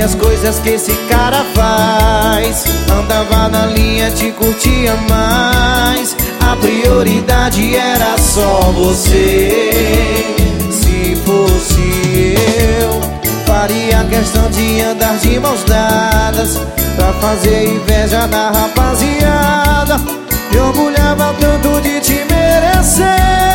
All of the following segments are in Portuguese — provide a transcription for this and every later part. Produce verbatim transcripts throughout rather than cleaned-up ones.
as coisas que esse cara faz. Andava na linha, te curtia mais. A prioridade era só você. Se fosse eu, faria questão de andar de mãos dadas, pra fazer inveja na rapaziada. Me orgulhava tanto de te merecer.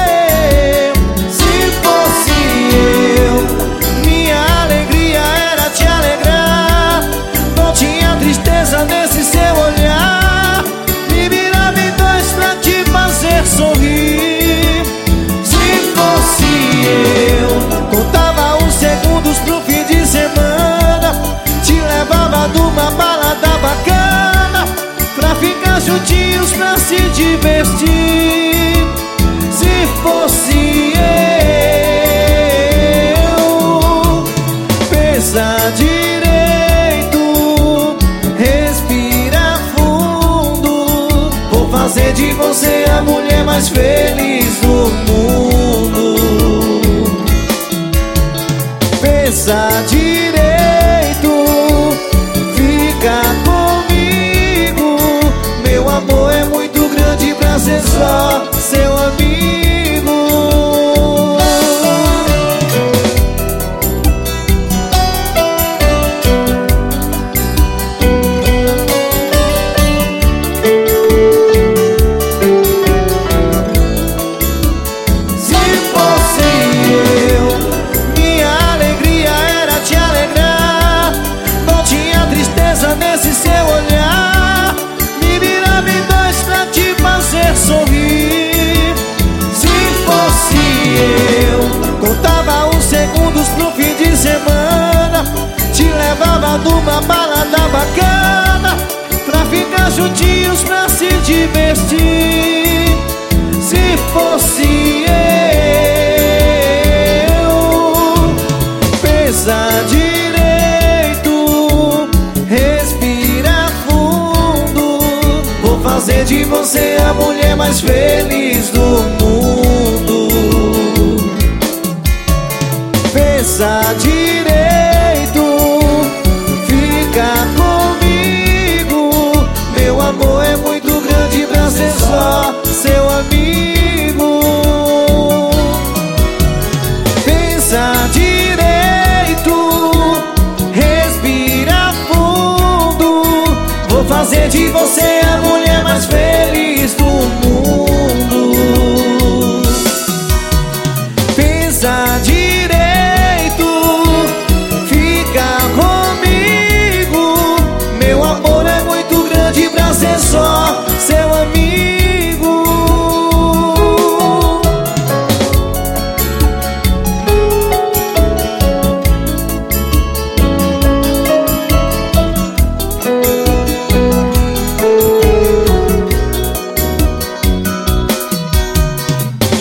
Se fosse eu, minha alegria era te alegrar. Não tinha tristeza nesse seu olhar. Me virava em dois pra te fazer sorrir. Se fosse eu, contava os segundos pro fim de semana, te levava numa balada bacana, pra ficar juntinhos pra se divertir. Se fosse eu, pensa direito, respira fundo. Vou fazer de você a mulher mais feliz do mundo. Pensa direito, fica comigo. Meu amor é muito grande pra ser só seu amigo. Se fosse eu, minha alegria era te alegrar. Não tinha tristeza nesse seu olhar. Me virava em dois pra te fazer sorrir. Se fosse eu, contava os segundos pro fim de semana, te levava numa balada bacana, pra ficar juntinhos pra se divertir. Se fosse eu, pensa direito, respira fundo. Vou fazer de você a mulher mais feliz do mundo. Pensa direito,